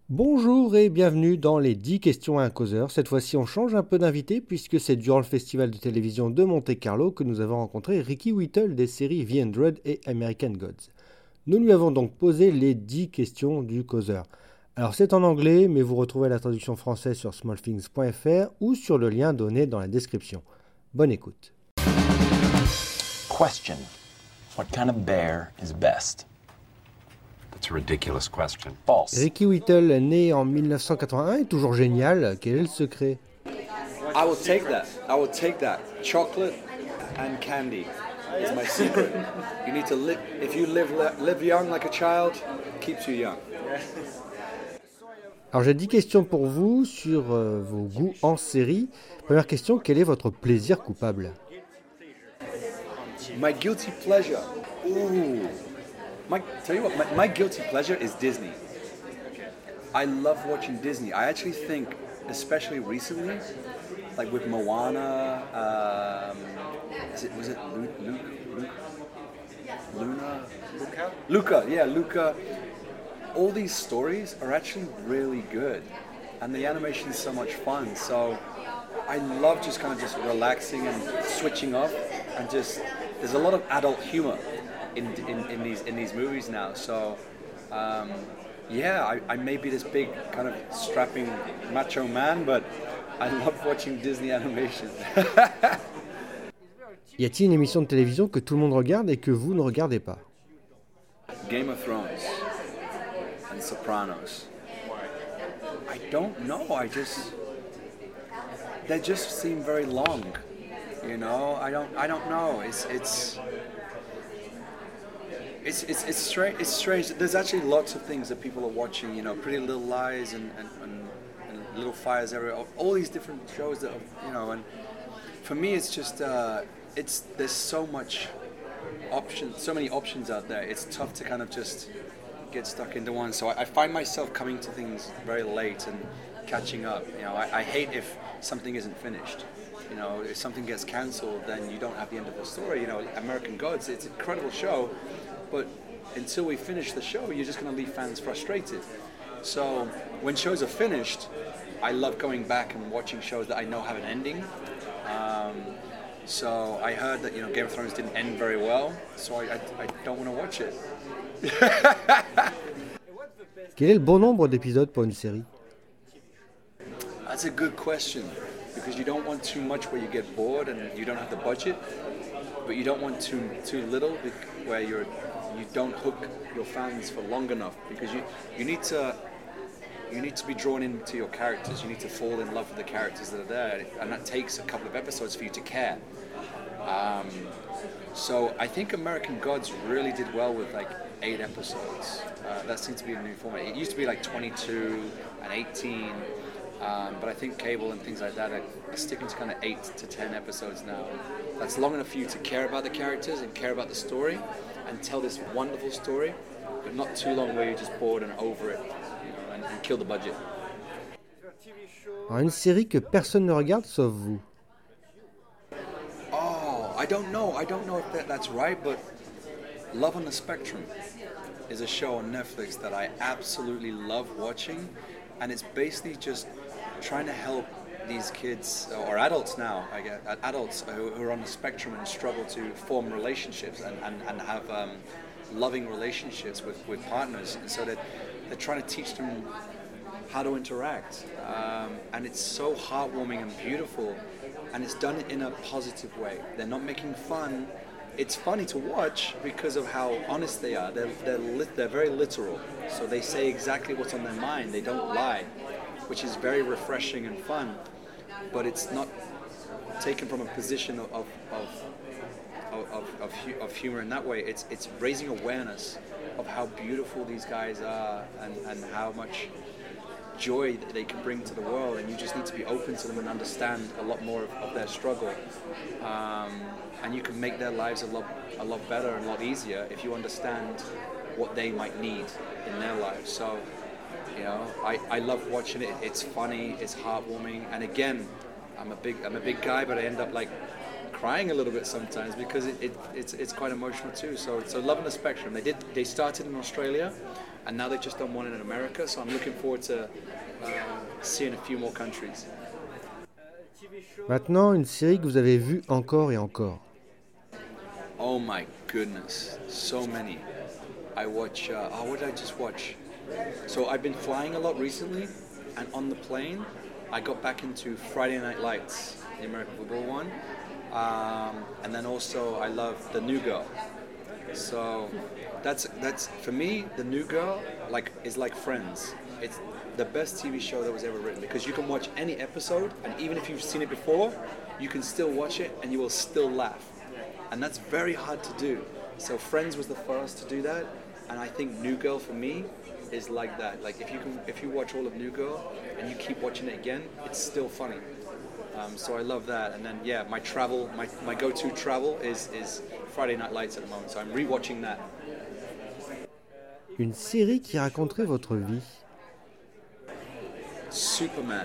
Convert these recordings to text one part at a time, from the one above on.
Bonjour et bienvenue dans les 10 questions à un causeur. Cette fois-ci, on change un peu d'invité puisque c'est durant le festival de télévision de Monte-Carlo que nous avons rencontré Ricky Whittle des séries The Hundred et American Gods. Nous lui avons donc posé les 10 questions du causeur. Alors c'est en anglais, mais vous retrouvez la traduction française sur smallthings.fr ou sur le lien donné dans la description. Bonne écoute. Question. What kind of bear is best? That's a ridiculous question. False. Ricky Whittle, né en 1981, est toujours génial. Quel est le secret? I will take that. I will take that. Chocolate and candy is my secret. You need to live. If you live young like a child, keeps you young. Alors j'ai 10 questions pour vous sur vos goûts en série. Première question, quel est votre plaisir coupable? My guilty pleasure. Ooh. Tell you what, my guilty pleasure is Disney. I love watching Disney. I actually think, especially recently, like with Moana, was it Luna? Luca, yeah, Luca. All these stories are actually really good, and the animation is so much fun. So I love just kind of just relaxing and switching off, and just there's a lot of adult humor in these movies now. So I may be this big kind of strapping macho man, but I love watching Disney animation. Y a-t-il une émission de télévision que tout le monde regarde et que vous ne regardez pas? Game of Thrones and Sopranos. I don't know. They just seem very long. You know, I don't know. It's strange. It's strange. There's actually lots of things that people are watching. You know, Pretty Little Lies and Little Fires Everywhere. All these different shows that are, you know. And for me, it's just there's so many options out there. It's tough to kind of just get stuck into one. So I find myself coming to things very late and catching up. You know, I hate if something isn't finished. You know, if something gets cancelled, then you don't have the end of the story. You know, American Gods, it's an incredible show, but until we finish the show, you're just going to leave fans frustrated. So when shows are finished, I love going back and watching shows that I know have an ending. So I heard that, you know, Game of Thrones didn't end very well, so I don't want to watch it. Quel est le bon nombre d'épisodes pour une série? That's a good question, because you don't want too much where you get bored and you don't have the budget, but you don't want too little where you don't hook your fans for long enough, because you need to be drawn into your characters. You need to fall in love with the characters that are there, and that takes a couple of episodes for you to care. So I think American Gods really did well with like 8 episodes. That seems to be a new format. It used to be like 22 and 18, but I think cable and things like that are sticking to kind of 8 to 10 episodes now. That's long enough for you to care about the characters and care about the story and tell this wonderful story, but not too long where you're just bored and over it, you know, and kill the budget. Alors, une série que personne ne regarde sauf vous. Oh, I don't know if that's right, but Love on the Spectrum is a show on Netflix that I absolutely love watching, and it's basically just trying to help these kids, or adults now, I guess, adults who are on the spectrum and struggle to form relationships and have loving relationships with partners, and so that they're trying to teach them how to interact, and it's so heartwarming and beautiful, and it's done in a positive way. They're not making fun. It's funny to watch because of how honest they are. They're very literal, so they say exactly what's on their mind. They don't lie, which is very refreshing and fun. But it's not taken from a position of humor in that way. It's raising awareness of how beautiful these guys are and how much joy that they can bring to the world, and you just need to be open to them and understand a lot more of their struggle, and you can make their lives a lot better and a lot easier if you understand what they might need in their lives. So, you know, I love watching it. It's funny, it's heartwarming, and again, I'm a big guy, but I end up like crying a little bit sometimes because it's quite emotional too. So Love on the Spectrum. They started in Australia, and now they've just done one in America. So I'm looking forward to seeing a few more countries. Maintenant, une série que vous avez vue encore et encore. Oh my goodness, so many. I watch, what did I just watch? So I've been flying a lot recently, and on the plane, I got back into Friday Night Lights, the American football one. And then also I love The New Girl. So that's for me, The New Girl is like Friends. It's the best TV show that was ever written because you can watch any episode, and even if you've seen it before, you can still watch it and you will still laugh. And that's very hard to do. So Friends was the first to do that, and I think New Girl for me is like that. Like if you watch all of New Girl and you keep watching it again, it's still funny. So I love that. And then my go-to travel is Friday Night Lights at the moment. So I'm rewatching that. Une série qui raconterait votre vie. Superman.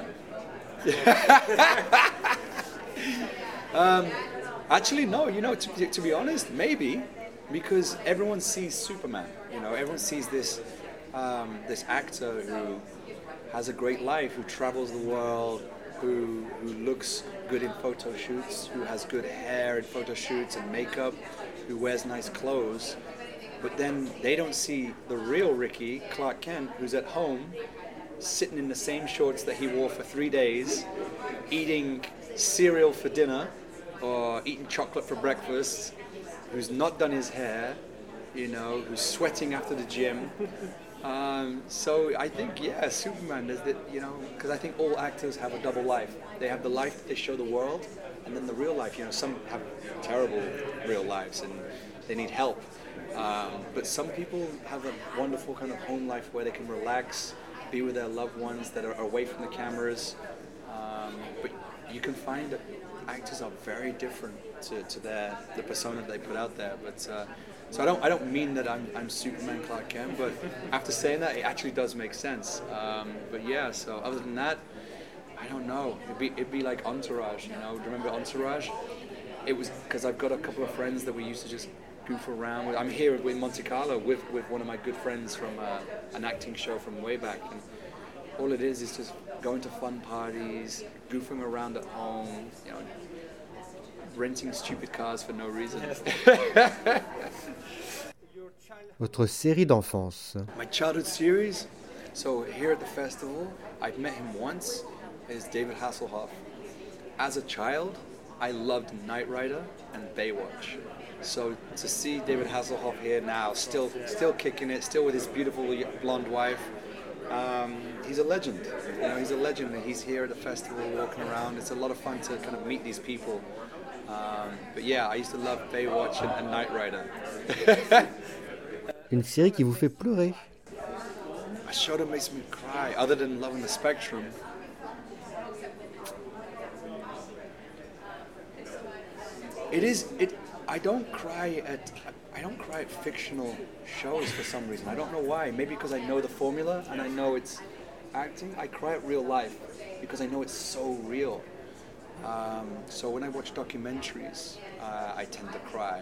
Actually, no. To be honest, maybe because everyone sees Superman. Everyone sees this actor who has a great life, who travels the world, who looks good in photo shoots, who has good hair in photo shoots and makeup, who wears nice clothes. But then they don't see the real Ricky, Clark Kent, who's at home, sitting in the same shorts that he wore for 3 days, eating cereal for dinner, or eating chocolate for breakfast, who's not done his hair, who's sweating after the gym. So I think, Superman is that, because I think all actors have a double life. They have the life that they show the world, and then the real life. Some have terrible real lives and they need help. But some people have a wonderful kind of home life where they can relax, be with their loved ones that are away from the cameras. But you can find that actors are very different to the persona they put out there. But so I don't mean that I'm Superman Clark Kent, but after saying that, it actually does make sense. But yeah, so other than that, I don't know. It'd be like Entourage. Do you remember Entourage? It was because I've got a couple of friends that we used to just goof around with. I'm here in Monte Carlo with one of my good friends from an acting show from way back, and all it is just going to fun parties, goofing around at home, renting stupid cars for no reason. Votre série d'enfance. My childhood series. So here at the festival, I've met him once. Is David Hasselhoff. As a child, I loved Knight Rider and Baywatch. So to see David Hasselhoff here now, still kicking it, still with his beautiful blonde wife, he's a legend. He's a legend. He's here at the festival, walking around. It's a lot of fun to kind of meet these people. But yeah, I used to love Baywatch and Knight Rider. Une série qui vous fait pleurer. A show that makes me cry, other than Love on the Spectrum. I don't cry at fictional shows for some reason. I don't know why. Maybe because I know the formula and I know it's acting. I cry at real life because I know it's so real. So when I watch documentaries, I tend to cry.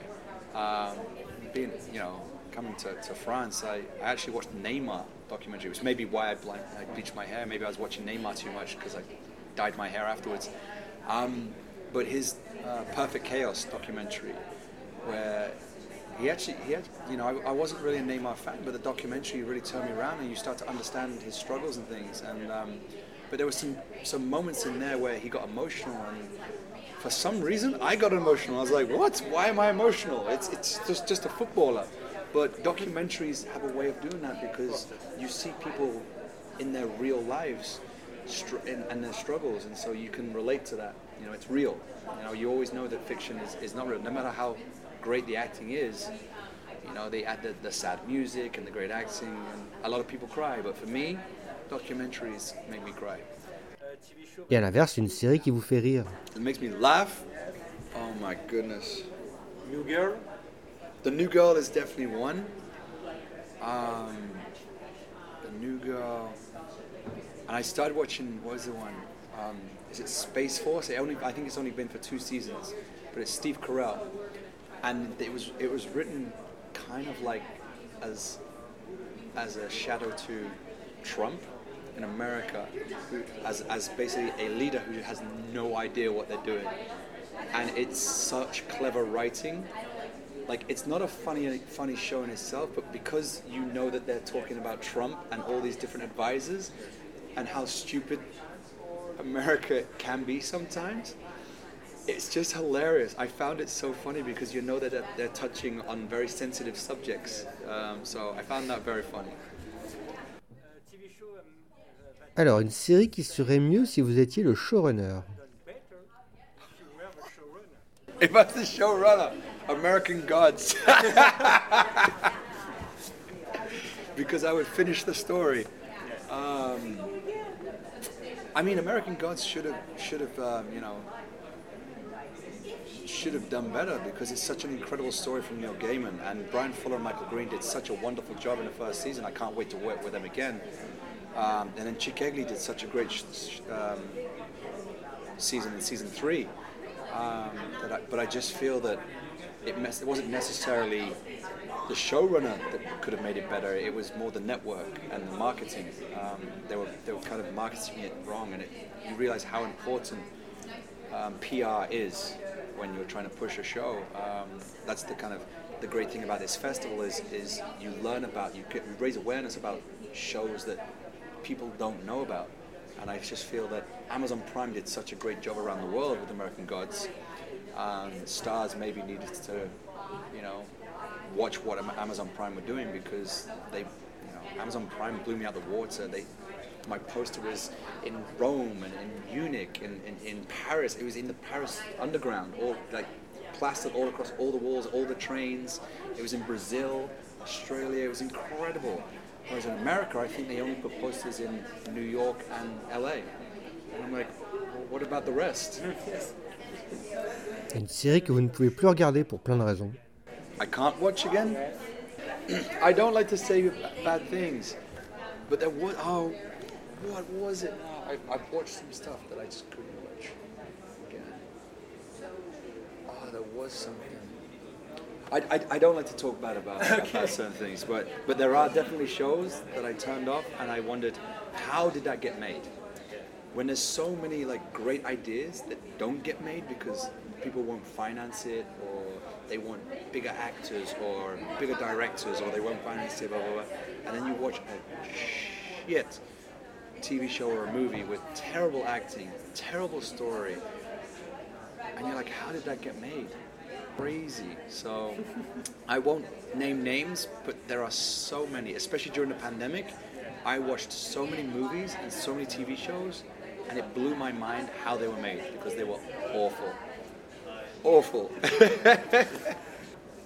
Coming to France, I actually watched the Neymar documentary, which may be why I bleached my hair. Maybe I was watching Neymar too much because I dyed my hair afterwards. But his Perfect Chaos documentary, where he had, I wasn't really a Neymar fan, but the documentary really turned me around, and you start to understand his struggles and things. And but there were some moments in there where he got emotional, and for some reason I got emotional. I was like, what? Why am I emotional? It's just a footballer. But documentaries have a way of doing that because you see people in their real lives and their struggles, and so you can relate to that. It's real. You always know that fiction is not real. No matter how great the acting is, they add the sad music and the great acting, and a lot of people cry. But for me, documentaries make me cry. Et à l'inverse, une série qui vous fait rire. It makes me laugh. Oh my goodness. New Girl? The New Girl is definitely one. The New Girl. And I started watching, what was the one? Is it Space Force? I think it's only been for 2 seasons, but it's Steve Carell, and it was written kind of like as as a shadow to Trump in America, who, as basically a leader who has no idea what they're doing. And it's such clever writing. Like, it's not a funny show in itself, but because you know that they're talking about Trump and all these different advisors and how stupid America can be sometimes, it's just hilarious. I found it so funny because you know that they're touching on very sensitive subjects. So I found that very funny. Alors, une série qui serait mieux si vous étiez le showrunner. If I was the showrunner, American Gods. Because I would finish the story. I mean, American Gods should have done better because it's such an incredible story from Neil Gaiman, and Brian Fuller and Michael Green did such a wonderful job in the first season. I can't wait to work with them again. And then Chick Eggley did such a great season in season 3. But I just feel that it wasn't necessarily the showrunner that could have made it better. It was more the network and the marketing. They were kind of marketing it wrong, and you realize how important PR is when you're trying to push a show. That's the great thing about this festival is you learn about, you raise awareness about shows that people don't know about. And I just feel that Amazon Prime did such a great job around the world with American Gods. Stars maybe needed to, watch what Amazon Prime were doing, because Amazon Prime blew me out the water. My poster was in Rome and in Munich and in Paris. It was in the Paris underground, all like plastered all across all the walls, all the trains. It was in Brazil, Australia. It was incredible. Whereas in America, I think they only put posters in New York and LA. And I'm like, well, what about the rest? Une série que vous ne pouvez plus regarder pour plein de raisons. I can't watch again. I don't like to say bad things, but there was, what was it now? I've watched some stuff that I just couldn't watch again. There was something. I don't like to talk bad about certain things, but there are definitely shows that I turned off and I wondered, how did that get made? When there's so many great ideas that don't get made because people won't finance it, or they want bigger actors or bigger directors, or they won't finance it, blah, blah, blah. And then you watch a shit TV show or a movie with terrible acting, terrible story, and you're like, how did that get made? Crazy. So I won't name names, but there are so many, especially during the pandemic. I watched so many movies and so many TV shows, and it blew my mind how they were made, because they were awful.